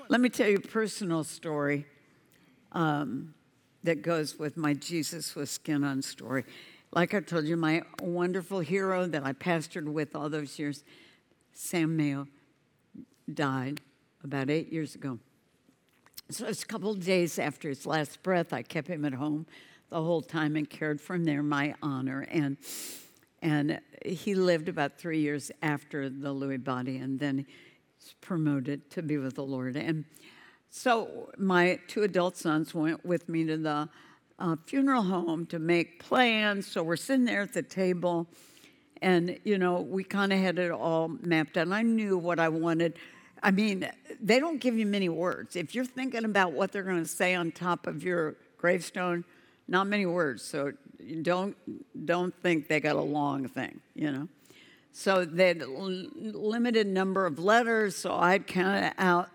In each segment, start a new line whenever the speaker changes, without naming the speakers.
Let me tell you a personal story that goes with my Jesus with Skin On story. Like I told you, my wonderful hero that I pastored with all those years, Sam Mayo, died about 8 years ago. So it's a couple of days after his last breath. I kept him at home the whole time and cared for him there in my honor. And he lived about 3 years after the Lewy body, and then he's promoted to be with the Lord. And so my 2 adult sons went with me to the funeral home to make plans. So we're sitting there at the table, and, you know, we kind of had it all mapped out. And I knew what I wanted. I mean, they don't give you many words. If you're thinking about what they're going to say on top of your gravestone, not many words. So you don't think they got a long thing, you know. So they had a limited number of letters, so I'd count it out.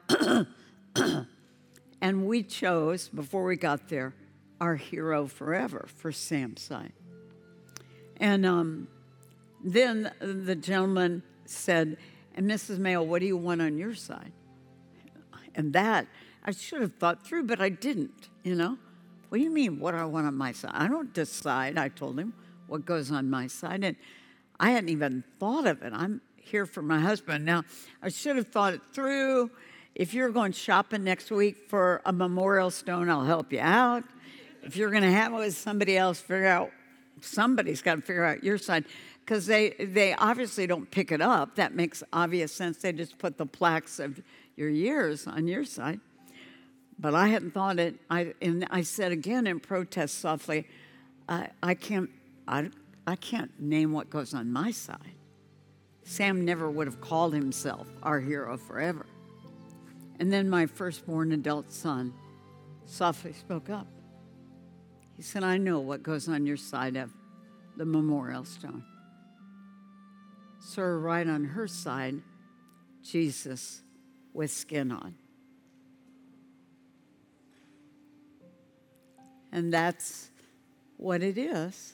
And we chose, before we got there, our hero forever for Sam's side. And then the gentleman said, and Mrs. Mayo, what do you want on your side? And that, I should have thought through, but I didn't, you know. What do you mean, what do I want on my side? I don't decide, I told him, what goes on my side. And I hadn't even thought of it. I'm here for my husband. Now, I should have thought it through. If you're going shopping next week for a memorial stone, I'll help you out. If you're going to have it with somebody else, somebody's got to figure out your side. Because they obviously don't pick it up. That makes obvious sense. They just put the plaques of your years on your side. But I hadn't thought it. And I said again in protest softly, I can't name what goes on my side. Sam never would have called himself our hero forever. And then my firstborn adult son softly spoke up. He said, I know what goes on your side of the memorial stone. Sir, right on her side, Jesus with skin on. And that's what it is.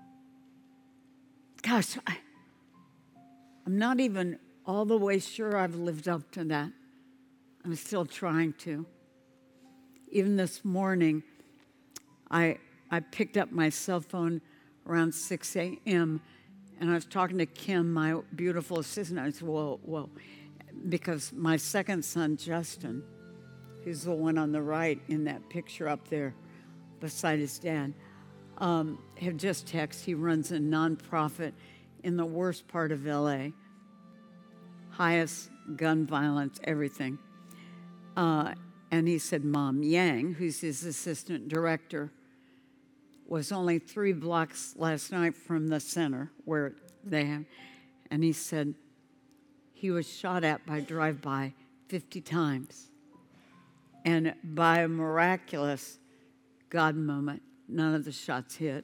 Gosh, I'm not even all the way sure I've lived up to that. I'm still trying to. Even this morning, I picked up my cell phone around 6 a.m., and I was talking to Kim, my beautiful assistant. I said, whoa, because my second son, Justin, who's the one on the right in that picture up there beside his dad, had just texted. He runs a nonprofit in the worst part of L.A., highest gun violence, everything. And he said, Mom Yang, who's his assistant director, was only 3 blocks last night from the center where they have. And he said he was shot at by drive-by 50 times. And by a miraculous God moment, none of the shots hit.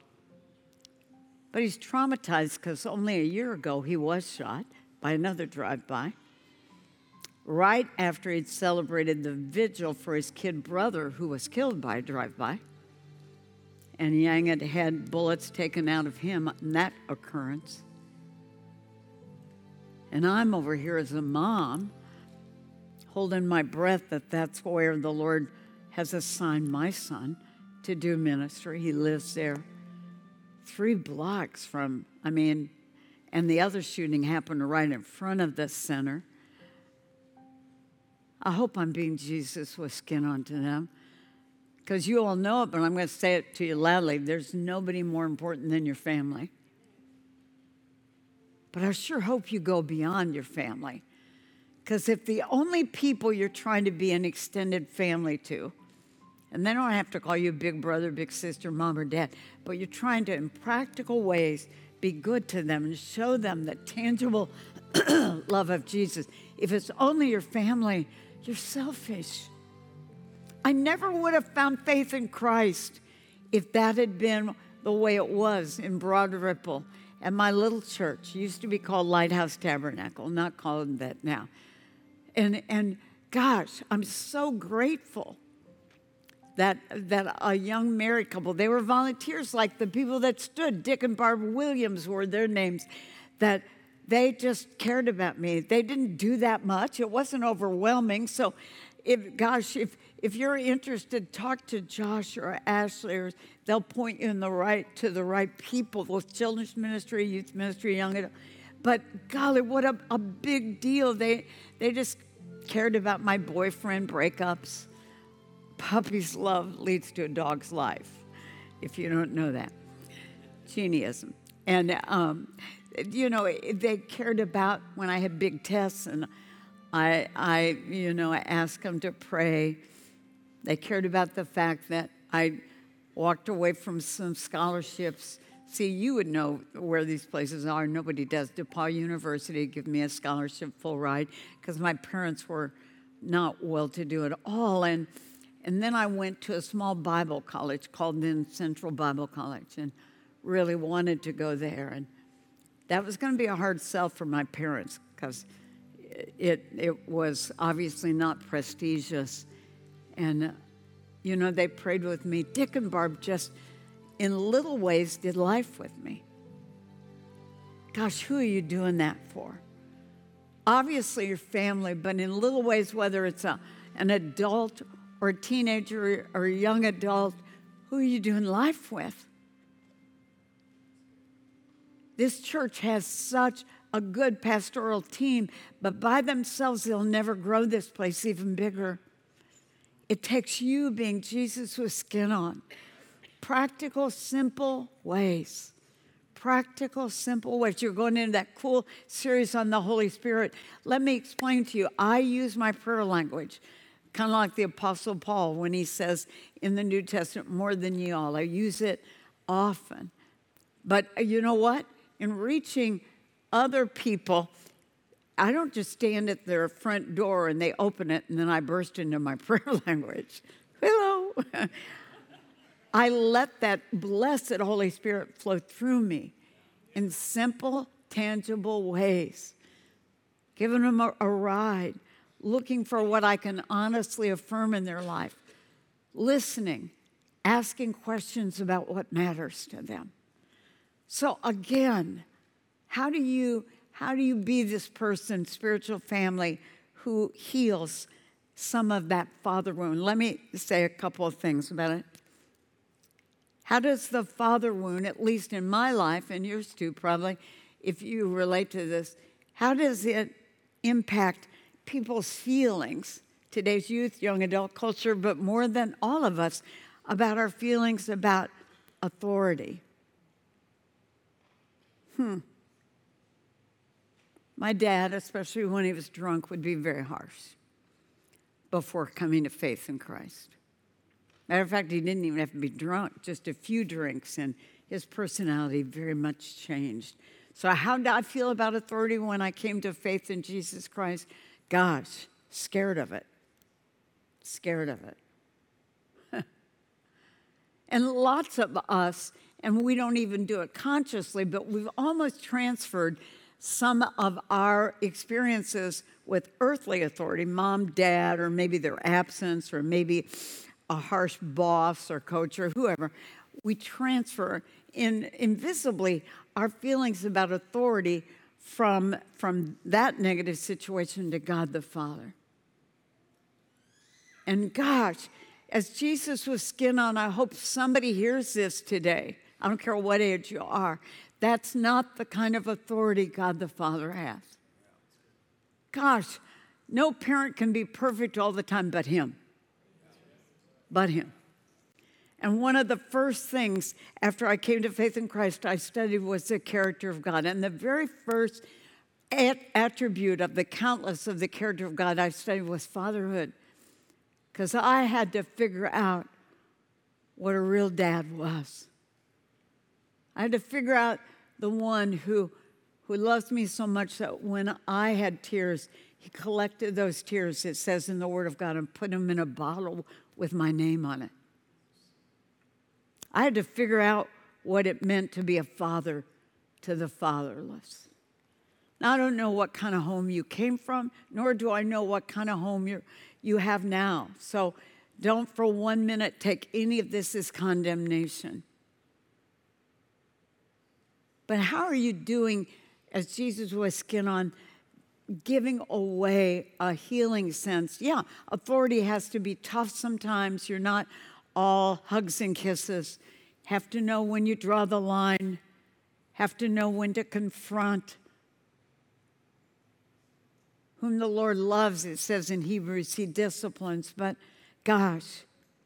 But he's traumatized because only a year ago he was shot by another drive-by, right after he'd celebrated the vigil for his kid brother who was killed by a drive-by. And Yang had had bullets taken out of him in that occurrence. And I'm over here as a mom, holding my breath that that's where the Lord has assigned my son to do ministry. He lives there 3 blocks from, and the other shooting happened right in front of the center. I hope I'm being Jesus with skin on to them. Because you all know it, but I'm going to say it to you loudly. There's nobody more important than your family. But I sure hope you go beyond your family. Because if the only people you're trying to be an extended family to, and they don't have to call you big brother, big sister, mom, or dad, but you're trying to, in practical ways, be good to them and show them the tangible love of Jesus. If it's only your family, you're selfish. I never would have found faith in Christ if that had been the way it was in Broad Ripple. And my little church used to be called Lighthouse Tabernacle, not called that now. And gosh, I'm so grateful that a young married couple, they were volunteers like the people that stood, Dick and Barbara Williams were their names, that they just cared about me. They didn't do that much. It wasn't overwhelming. So if you're interested, talk to Josh or Ashley, or they'll point you to the right people, both children's ministry, youth ministry, young adult. But golly, what a big deal. They just cared about my boyfriend breakups. Puppy's love leads to a dog's life, if you don't know that. Geniism. And, they cared about when I had big tests, and I asked them to pray. They cared about the fact that I walked away from some scholarships. See, you would know where these places are. Nobody does. DePaul University gave me a scholarship full ride because my parents were not well-to-do at all. And then I went to a small Bible college called then Central Bible College and really wanted to go there. And that was going to be a hard sell for my parents because it was obviously not prestigious. And, they prayed with me. Dick and Barb just, in little ways, did life with me. Gosh, who are you doing that for? Obviously your family, but in little ways, whether it's an adult or a teenager or a young adult, who are you doing life with? This church has such a good pastoral team, but by themselves, they'll never grow this place even bigger. It takes you being Jesus with skin on. Practical, simple ways. Practical, simple ways. You're going into that cool series on the Holy Spirit. Let me explain to you. I use my prayer language, kind of like the Apostle Paul when he says in the New Testament, more than ye all. I use it often. But you know what? In reaching other people, I don't just stand at their front door and they open it and then I burst into my prayer language. Hello. I let that blessed Holy Spirit flow through me in simple, tangible ways, giving them a ride, looking for what I can honestly affirm in their life, listening, asking questions about what matters to them. So again, how do you be this person, spiritual family, who heals some of that father wound? Let me say a couple of things about it. How does the father wound, at least in my life, and yours too probably, if you relate to this, how does it impact people's feelings, today's youth, young adult culture, but more than all of us, about our feelings about authority? My dad, especially when he was drunk, would be very harsh before coming to faith in Christ. Matter of fact, he didn't even have to be drunk, just a few drinks, and his personality very much changed. So how did I feel about authority when I came to faith in Jesus Christ? Gosh, scared of it. Scared of it. And lots of us, and we don't even do it consciously, but we've almost transferred some of our experiences with earthly authority, mom, dad, or maybe their absence, or maybe a harsh boss or coach or whoever. We transfer invisibly our feelings about authority from that negative situation to God the Father. And gosh, as Jesus was skin on, I hope somebody hears this today. I don't care what age you are. That's not the kind of authority God the Father has. Gosh, no parent can be perfect all the time but Him. But Him. And one of the first things after I came to faith in Christ I studied was the character of God. And the very first attribute of the countless of the character of God I studied was fatherhood. Because I had to figure out what a real dad was. I had to figure out the one who loves me so much that when I had tears, He collected those tears, it says in the Word of God, and put them in a bottle with my name on it. I had to figure out what it meant to be a father to the fatherless. Now, I don't know what kind of home you came from, nor do I know what kind of home you have now. So don't for 1 minute take any of this as condemnation. But how are you doing, as Jesus was skin on, giving away a healing sense. Yeah, authority has to be tough sometimes. You're not all hugs and kisses. Have to know when you draw the line. Have to know when to confront. Whom the Lord loves, it says in Hebrews, he disciplines. But gosh,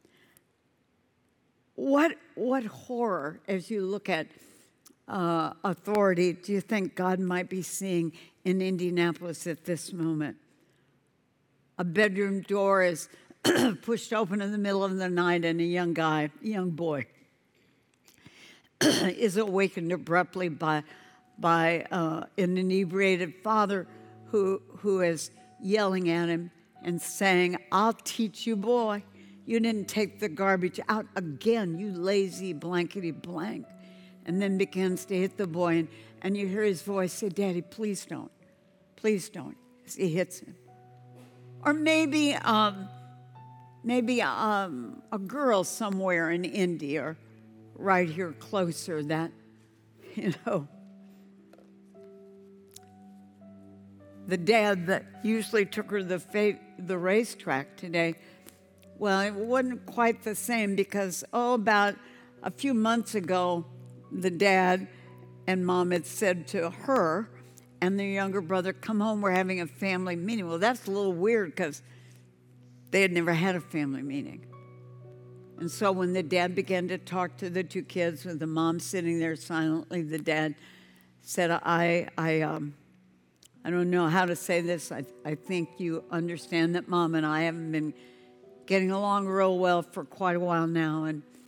what horror as you look at authority do you think God might be seeing in Indianapolis at this moment? A bedroom door is pushed open in the middle of the night, and a young boy, is awakened abruptly by an inebriated father who is yelling at him and saying, "I'll teach you, boy. You didn't take the garbage out again, you lazy blankety blank." And then begins to hit the boy, and you hear his voice say, "Daddy, please don't. Please don't," as he hits him. Or maybe a girl somewhere in India, or right here closer, that, the dad that usually took her to the racetrack today, well, it wasn't quite the same because, about a few months ago, the dad and mom had said to her and their younger brother, "Come home, we're having a family meeting." Well, that's a little weird because they had never had a family meeting. And so when the dad began to talk to the two kids with the mom sitting there silently, the dad said, I don't know how to say this. I think you understand that Mom and I haven't been getting along real well for quite a while now.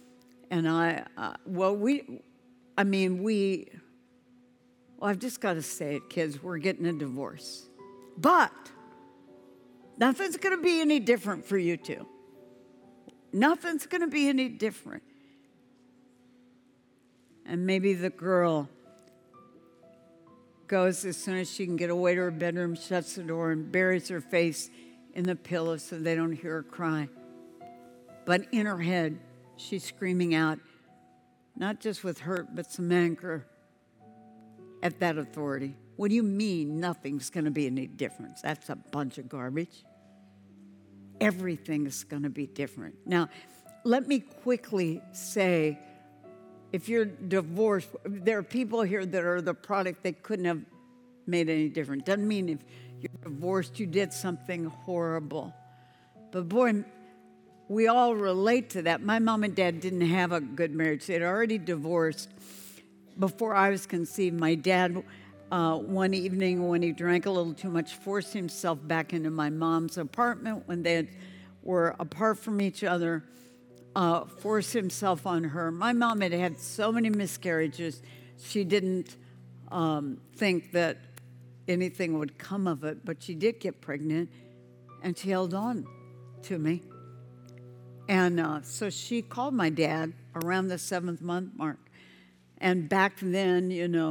I've just got to say it, kids, we're getting a divorce. But nothing's going to be any different for you two. Nothing's going to be any different. And maybe the girl goes as soon as she can get away to her bedroom, shuts the door, and buries her face in the pillow so they don't hear her cry. But in her head, she's screaming out, not just with hurt, but some anger at that authority. What do you mean nothing's going to be any different? That's a bunch of garbage. Everything is going to be different. Now, let me quickly say, if you're divorced, there are people here that are the product, they couldn't have made any difference. Doesn't mean if you're divorced, you did something horrible. But boy, we all relate to that. My mom and dad didn't have a good marriage. They'd already divorced before I was conceived. My dad, one evening when he drank a little too much, forced himself back into my mom's apartment when they were apart from each other, forced himself on her. My mom had had so many miscarriages, she didn't think that anything would come of it, but she did get pregnant, and she held on to me. And so she called my dad around the 7th month mark. And back then,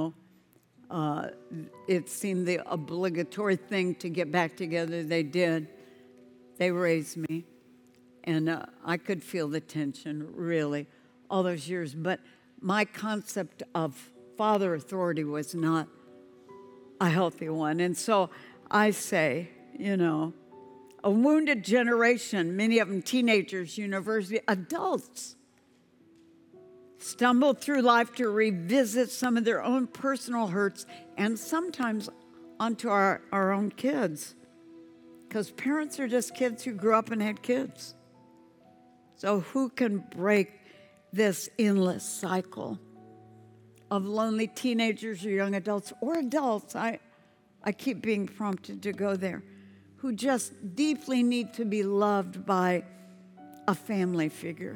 it seemed the obligatory thing to get back together. They did. They raised me. And I could feel the tension, really, all those years. But my concept of father authority was not a healthy one. And so I say, a wounded generation, many of them teenagers, university, adults, stumble through life to revisit some of their own personal hurts and sometimes onto our own kids. Because parents are just kids who grew up and had kids. So who can break this endless cycle of lonely teenagers or young adults or adults? I keep being prompted to go there, who just deeply need to be loved by a family figure.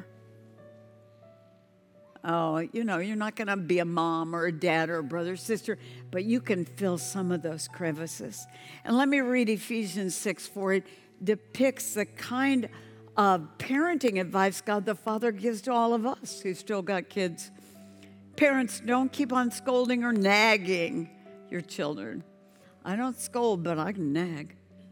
Oh, you're not going to be a mom or a dad or a brother or sister, but you can fill some of those crevices. And let me read Ephesians 6:4. It depicts the kind of parenting advice God the Father gives to all of us who still got kids. Parents, don't keep on scolding or nagging your children. I don't scold, but I can nag.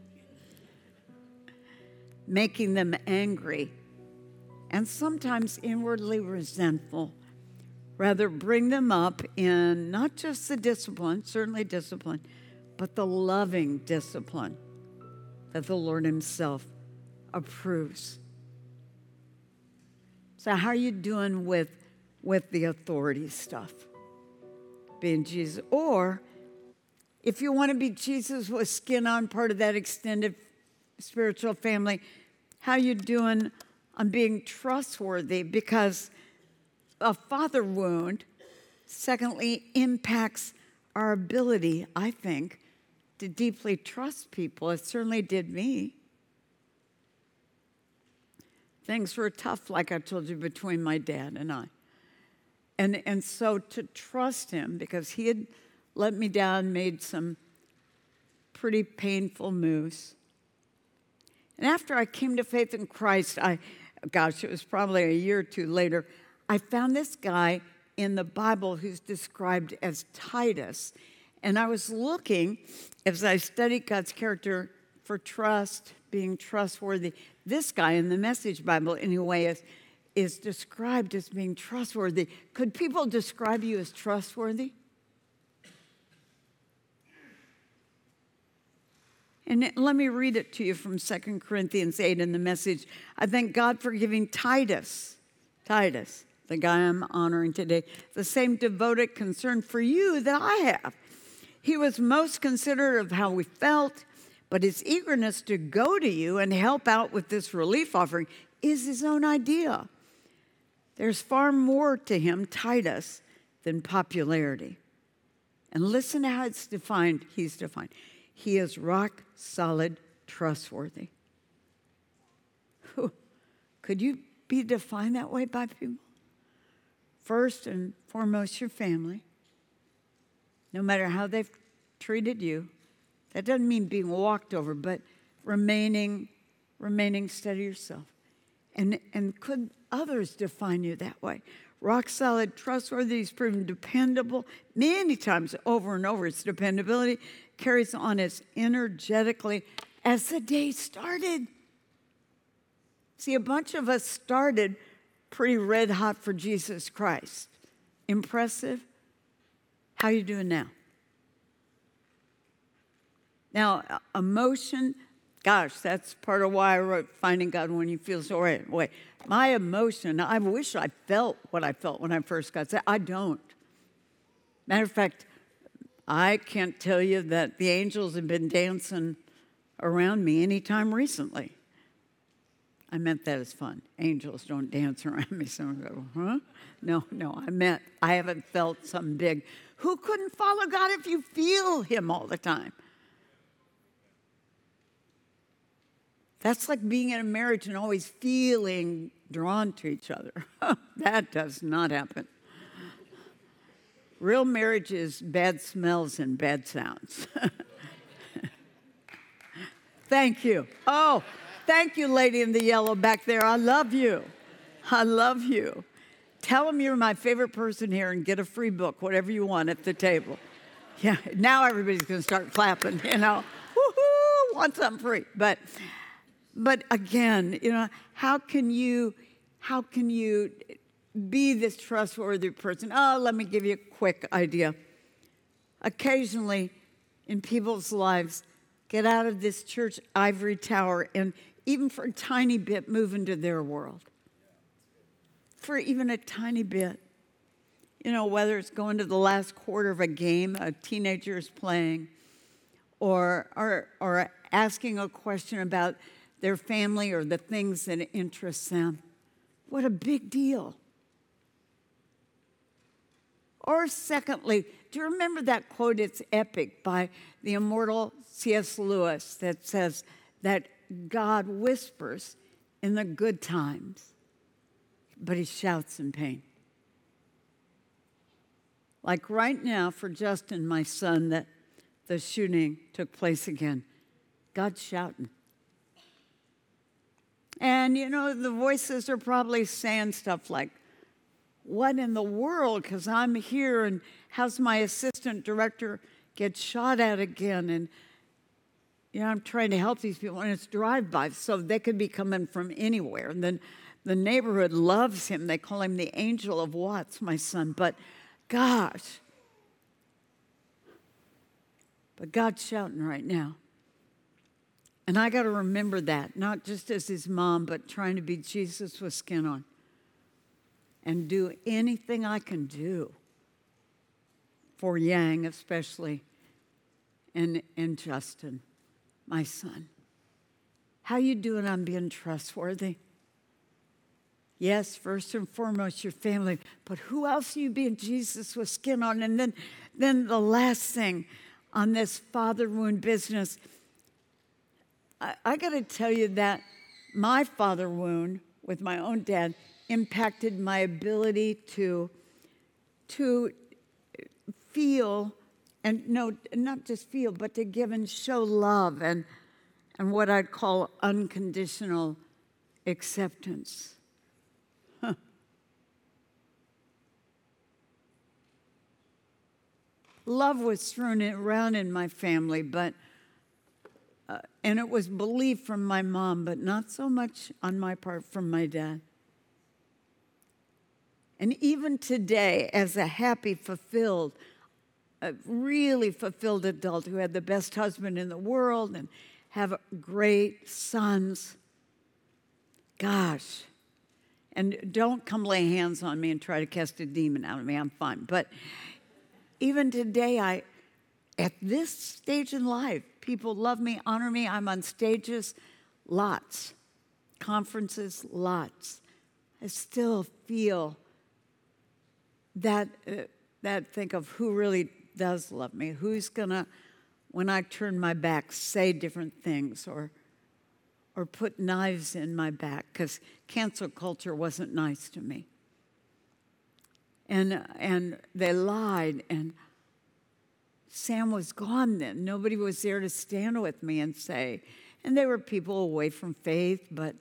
Making them angry and sometimes inwardly resentful. Rather, bring them up in not just the discipline, certainly discipline, but the loving discipline that the Lord himself approves. So how are you doing with the authority stuff? Being Jesus. Or if you want to be Jesus with skin on, part of that extended spiritual family, how are you doing on being trustworthy? Because a father wound, secondly, impacts our ability, I think, to deeply trust people. It certainly did me. Things were tough, like I told you, between my dad and I. And so to trust him, because he had let me down, made some pretty painful moves. And after I came to faith in Christ, it was probably a year or two later, I found this guy in the Bible who's described as Titus. And I was looking, as I studied God's character for trust, being trustworthy. This guy in the Message Bible, anyway, is described as being trustworthy. Could people describe you as trustworthy? And let me read it to you from 2 Corinthians 8 in the Message. I thank God for giving Titus, the guy I'm honoring today, the same devoted concern for you that I have. He was most considerate of how we felt, but his eagerness to go to you and help out with this relief offering is his own idea. There's far more to him, Titus, than popularity. And listen to how it's defined. He's defined. He is rock solid, trustworthy. Could you be defined that way by people? First and foremost, your family. No matter how they've treated you. That doesn't mean being walked over, but remaining steady yourself. And could others define you that way? Rock solid, trustworthy, he's proven dependable many times over and over. Its dependability carries on as energetically as the day started. See, a bunch of us started pretty red hot for Jesus Christ. Impressive. How are you doing now? Now, emotion, gosh, that's part of why I wrote Finding God When You Feel So Right. Wait, my emotion, I wish I felt what I felt when I first got saved. I don't. Matter of fact, I can't tell you that the angels have been dancing around me anytime recently. I meant that as fun. Angels don't dance around me. Someone go, huh? No, I meant I haven't felt something big. Who couldn't follow God if you feel him all the time? That's like being in a marriage and always feeling drawn to each other. That does not happen. Real marriage is bad smells and bad sounds. Thank you. Oh, thank you, lady in the yellow back there. I love you. I love you. Tell them you're my favorite person here and get a free book, whatever you want at the table. Yeah, now everybody's going to start clapping, you know. Woohoo, want something free. But again, you know, how can you be this trustworthy person? Oh, let me give you a quick idea. Occasionally in people's lives, get out of this church ivory tower and even for a tiny bit move into their world. For even a tiny bit. You know, whether it's going to the last quarter of a game a teenager is playing or asking a question about their family or the things that interest them. What a big deal. Or secondly, do you remember that quote, it's epic, by the immortal C.S. Lewis that says that God whispers in the good times, but he shouts in pain. Like right now for Justin, my son, that the shooting took place again. God's shouting. And, you know, the voices are probably saying stuff like, what in the world? Because I'm here, and how's my assistant director get shot at again? And, you know, I'm trying to help these people, and it's drive-by, so they could be coming from anywhere. And then the neighborhood loves him. They call him the Angel of Watts, my son. But, gosh, But God's shouting right now. And I got to remember that, not just as his mom, but trying to be Jesus with skin on. And do anything I can do for Yang especially, and Justin, my son. How you doing on being trustworthy? Yes, first and foremost, your family. But who else are you being Jesus with skin on? And then the last thing on this father wound business, I got to tell you that my father wound with my own dad impacted my ability to feel, and no, not just feel, but to give and show love and what I'd call unconditional acceptance. Love was thrown around in my family, but and it was believed from my mom, but not so much on my part from my dad. And even today, as a happy, fulfilled, really fulfilled adult who had the best husband in the world and have great sons, gosh, and don't come lay hands on me and try to cast a demon out of me. I'm fine. But even today, at this stage in life, people love me, honor me. I'm on stages, lots. Conferences, lots. I still feel that think of who really does love me, who's gonna, when I turn my back, say different things or put knives in my back, because cancel culture wasn't nice to me. And they lied, and Sam was gone then. Nobody was there to stand with me and say, and they were people away from faith, but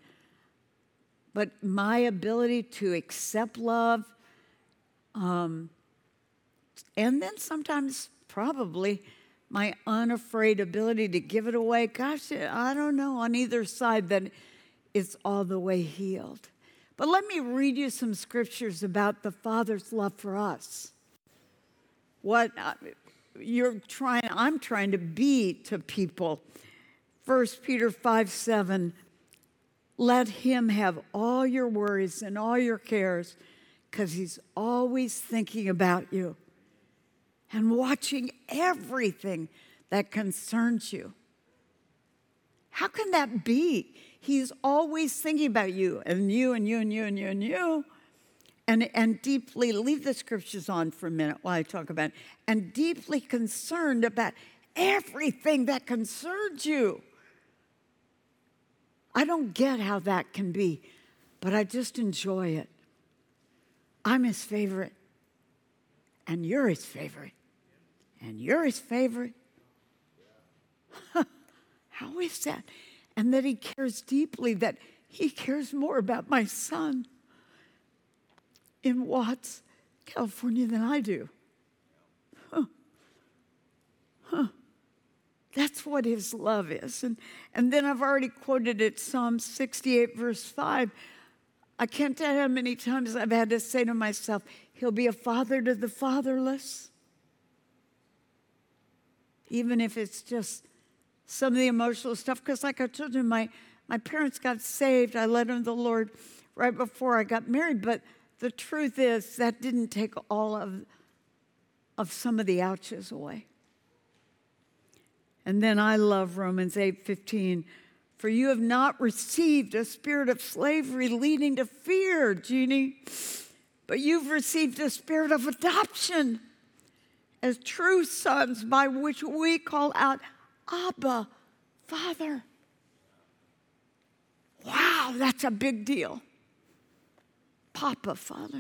my ability to accept love, and then sometimes probably my unafraid ability to give it away, gosh, I don't know, on either side that it's all the way healed. But let me read you some scriptures about the Father's love for us. What I'm trying to be to people. 1 Peter 5:7, let him have all your worries and all your cares, because he's always thinking about you and watching everything that concerns you. How can that be? He's always thinking about you and you and you and you and you and you. And deeply, leave the scriptures on for a minute while I talk about it, and deeply concerned about everything that concerns you. I don't get how that can be, but I just enjoy it. I'm his favorite, and you're his favorite, and you're his favorite. How is that? And that he cares deeply, that he cares more about my son in Watts, California than I do. That's what his love is. And then I've already quoted it, Psalm 68, verse 5. I can't tell you how many times I've had to say to myself, he'll be a father to the fatherless. Even if it's just some of the emotional stuff. Because like I told you, my parents got saved. I led them to the Lord right before I got married. But the truth is that didn't take all of some of the ouches away. And then I love Romans 8:15. For you have not received a spirit of slavery leading to fear, Jeannie, but you've received a spirit of adoption as true sons, by which we call out, Abba, Father. Wow, that's a big deal. Papa, Father.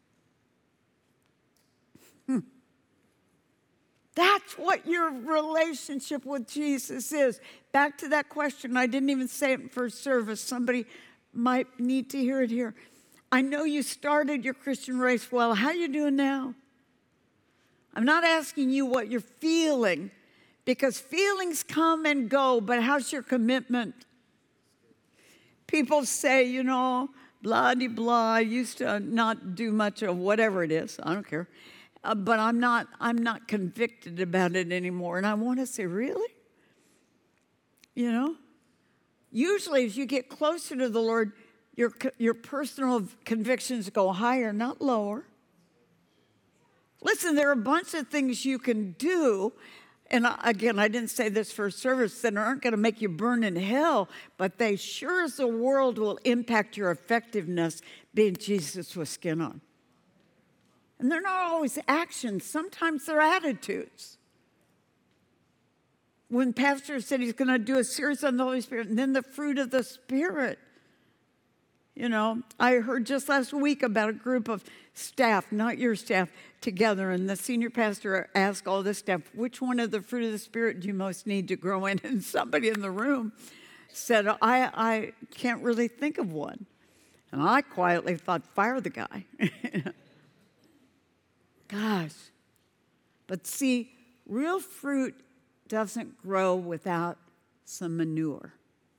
That's what your relationship with Jesus is. Back to that question. I didn't even say it in first service. Somebody might need to hear it here. I know you started your Christian race well. How are you doing now? I'm not asking you what you're feeling, because feelings come and go, but how's your commitment? People say, you know, blah-de-blah, I used to not do much of whatever it is. I don't care. but I'm not convicted about it anymore. And I want to say, really? You know? Usually as you get closer to the Lord, your personal convictions go higher, not lower. Listen, there are a bunch of things you can do. And again, I didn't say this for service, that aren't going to make you burn in hell, but they sure as the world will impact your effectiveness being Jesus with skin on. And they're not always actions. Sometimes they're attitudes. When Pastor said he's going to do a series on the Holy Spirit, and then the fruit of the Spirit. You know, I heard just last week about a group of staff, not your staff, together, and the senior pastor asked all the staff, which one of the fruit of the Spirit do you most need to grow in? And somebody in the room said, I can't really think of one. And I quietly thought, fire the guy. Gosh. But see, real fruit doesn't grow without some manure.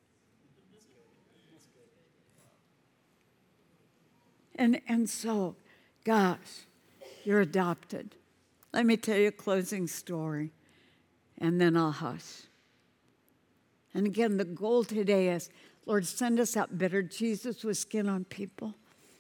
And so, gosh, you're adopted. Let me tell you a closing story, and then I'll hush. And again, the goal today is, Lord, send us out better Jesus with skin on people.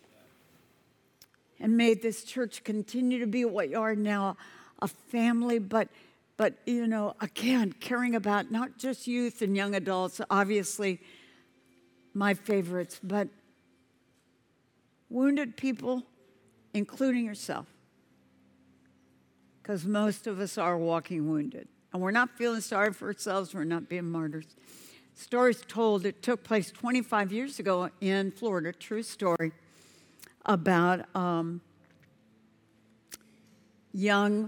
And may this church continue to be what you are now, a family, but you know, again, caring about not just youth and young adults, obviously my favorites, but wounded people, including yourself. Because most of us are walking wounded. And we're not feeling sorry for ourselves. We're not being martyrs. Stories told, it took place 25 years ago in Florida, true story, about young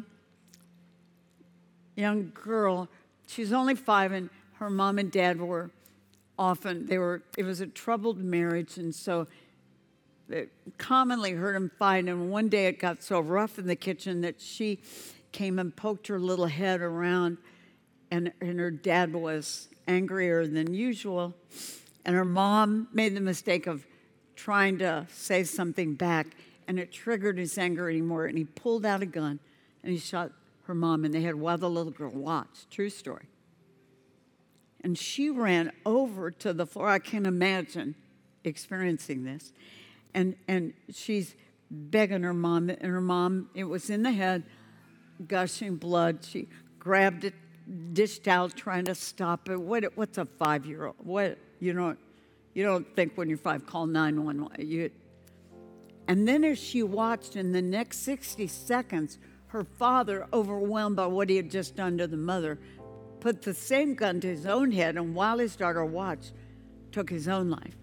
girl. She's only 5, and her mom and dad were it was a troubled marriage, and so they commonly heard them fight. And one day it got so rough in the kitchen that she came and poked her little head around, and her dad was angrier than usual. And her mom made the mistake of trying to say something back, and it triggered his anger anymore, and he pulled out a gun, and he shot her mom in the head while the little girl watched. True story. And she ran over to the floor. I can't imagine experiencing this. And she's begging her mom, and her mom, it was in the head, gushing blood. She grabbed it, dish towel, trying to stop it. What's a 5-year-old? What you don't think when you're 5, call 911. And then as she watched, in the next 60 seconds, her father, overwhelmed by what he had just done to the mother, put the same gun to his own head, and while his daughter watched, took his own life.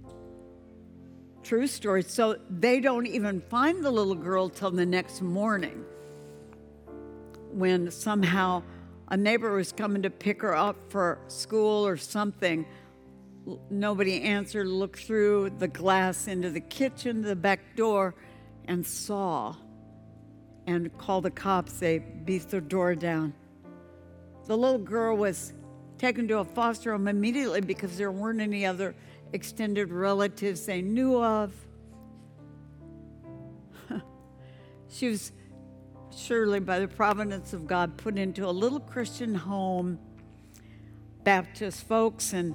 True story. So they don't even find the little girl till the next morning, when somehow a neighbor was coming to pick her up for school or something. Nobody answered, looked through the glass into the kitchen, the back door, and saw, and called the cops. They beat the door down. The little girl was taken to a foster home immediately because there weren't any other extended relatives they knew of. She was surely, by the providence of God, put into a little Christian home, Baptist folks, and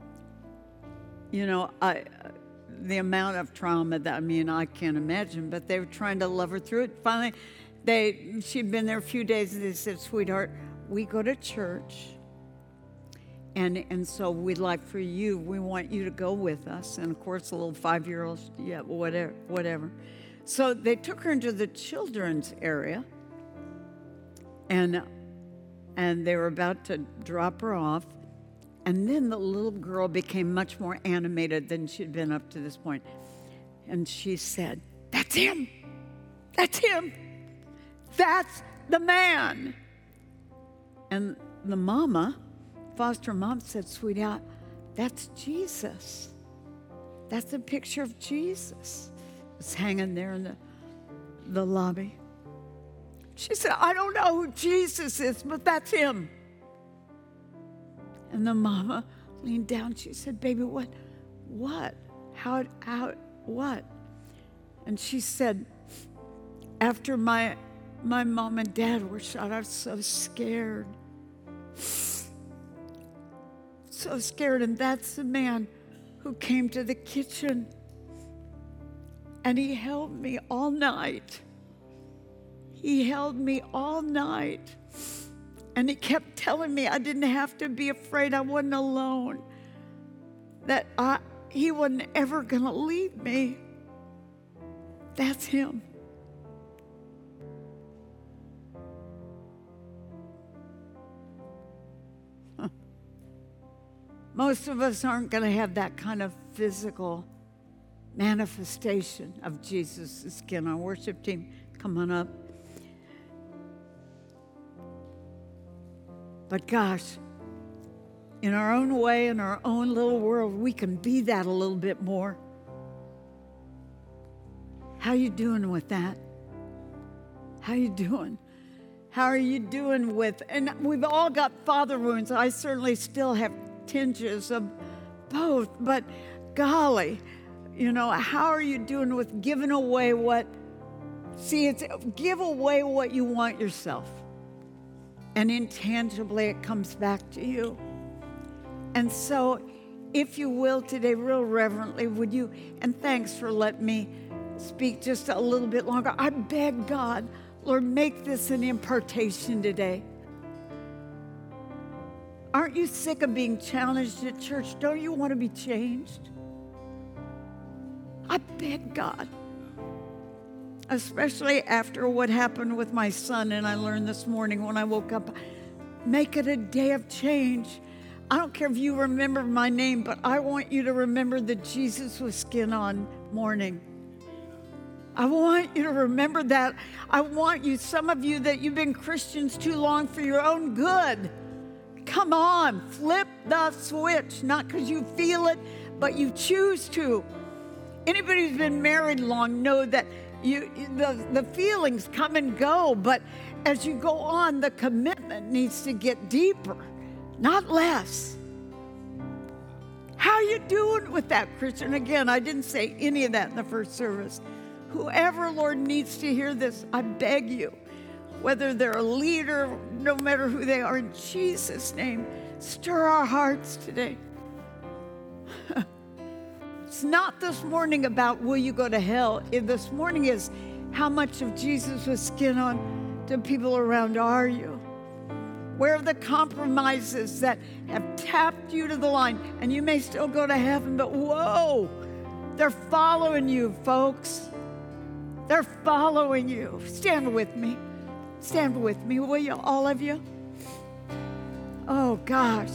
the amount of trauma that, I can't imagine, but they were trying to love her through it. Finally, she'd been there a few days, and they said, sweetheart, we go to church, and so we'd like for you, we want you to go with us. And of course, the little 5-year-old, yeah, whatever. So they took her into the children's area, and they were about to drop her off. And then the little girl became much more animated than she'd been up to this point. And she said, that's him. That's him. That's the man. And the mama, foster mom, said, sweetheart, that's Jesus. That's a picture of Jesus. It's hanging there in the lobby. She said, I don't know who Jesus is, but that's him. And the mama leaned down. She said, baby, what? How, what? And she said, after my my mom and dad were shot. I was so scared. So scared. And that's the man who came to the kitchen. And he held me all night. He held me all night. And he kept telling me I didn't have to be afraid. I wasn't alone. That he wasn't ever going to leave me. That's him. Most of us aren't going to have that kind of physical manifestation of Jesus' skin. Our worship team, come on up. But gosh, in our own way, in our own little world, we can be that a little bit more. How you doing with that? How you doing? How are you doing with, and we've all got father wounds. I certainly still have tinges of both, but golly, how are you doing with giving away what, it's give away what you want yourself. And intangibly it comes back to you. And so, if you will today, real reverently, would you, and thanks for letting me speak just a little bit longer. I beg God, Lord, make this an impartation today. Aren't you sick of being challenged at church? Don't you want to be changed? I beg God, especially after what happened with my son, and I learned this morning when I woke up, make it a day of change. I don't care if you remember my name, but I want you to remember the Jesus with skin on morning. I want you to remember that. I want you, some of you that you've been Christians too long for your own good. Come on, flip the switch, not because you feel it, but you choose to. Anybody who's been married long know that the feelings come and go, but as you go on, the commitment needs to get deeper, not less. How are you doing with that, Christian? Again, I didn't say any of that in the first service. Whoever, Lord, needs to hear this, I beg you, whether they're a leader, no matter who they are, in Jesus' name, stir our hearts today. It's not this morning about will you go to hell. This morning is how much of Jesus with skin on to people around are you? Where are the compromises that have tapped you to the line? And you may still go to heaven, but whoa, they're following you, folks. They're following you. Stand with me. Stand with me, will you, all of you? Oh, gosh.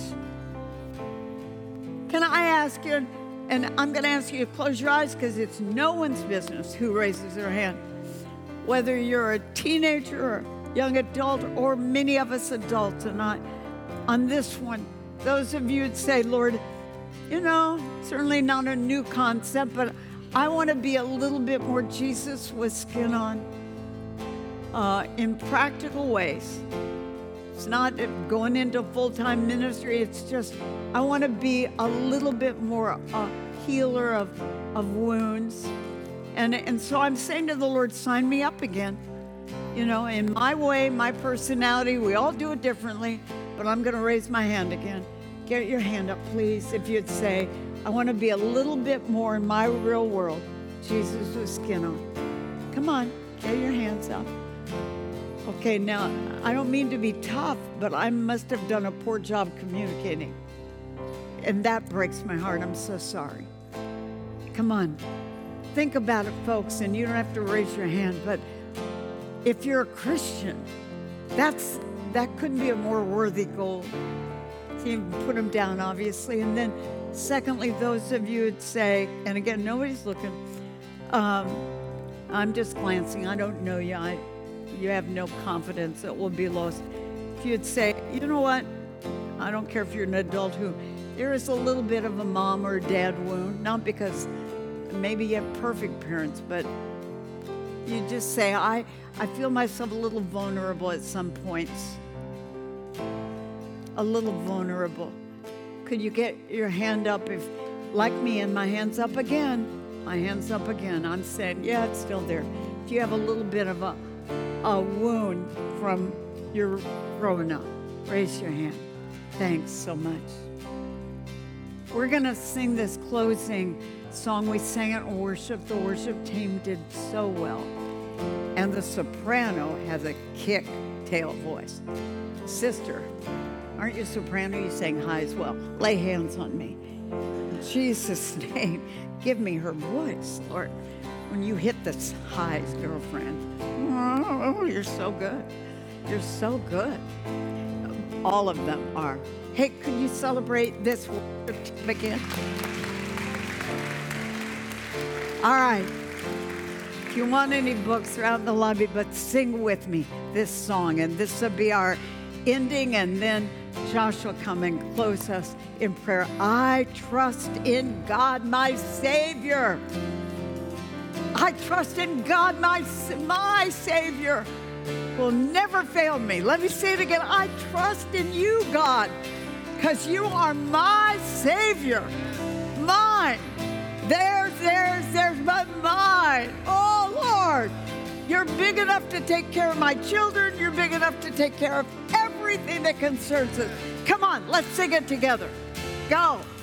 Can I ask you, and I'm going to ask you to close your eyes because it's no one's business who raises their hand. Whether you're a teenager or young adult or many of us adults, and on this one, those of you that say, Lord, certainly not a new concept, but I want to be a little bit more Jesus with skin on in practical ways. It's not going into full-time ministry. It's just I want to be a little bit more a healer of wounds. And so I'm saying to the Lord, sign me up again. In my way, my personality, we all do it differently, but I'm going to raise my hand again. Get your hand up, please, if you'd say, I want to be a little bit more in my real world, Jesus with skin on. Come on, get your hands up. Okay, now, I don't mean to be tough, but I must have done a poor job communicating. And that breaks my heart. I'm so sorry. Come on. Think about it, folks, and you don't have to raise your hand, but if you're a Christian, that couldn't be a more worthy goal. You can put them down, obviously. And then, secondly, those of you would say, and again, nobody's looking, I'm just glancing. I don't know you. You have no confidence that we'll be lost. If you'd say, you know what? I don't care if you're an adult who, there is a little bit of a mom or dad wound, not because maybe you have perfect parents, but you just say, I feel myself a little vulnerable at some points. A little vulnerable. Could you get your hand up if, like me, and my hand's up again? My hand's up again. I'm saying, yeah, it's still there. If you have a little bit of a a wound from your growing up? Raise your hand. Thanks so much. We're going to sing this closing song. We sang it in worship. The worship team did so well. And the soprano has a kick-tail voice. Sister, aren't you a soprano? You sang high as well. Lay hands on me. In Jesus' name, give me her voice, Lord. When you hit the highs, girlfriend. Oh, you're so good. You're so good. All of them are. Hey, could you celebrate this worship team again? All right. If you want any books, they're out in the lobby, but sing with me this song. And this will be our ending, and then Josh will come and close us in prayer. I trust in God, my Savior. I trust in God, my Savior will never fail me. Let me say it again. I trust in you, God, because you are my Savior. Mine. There's, but mine. Oh, Lord, you're big enough to take care of my children. You're big enough to take care of everything that concerns us. Come on, let's sing it together. Go.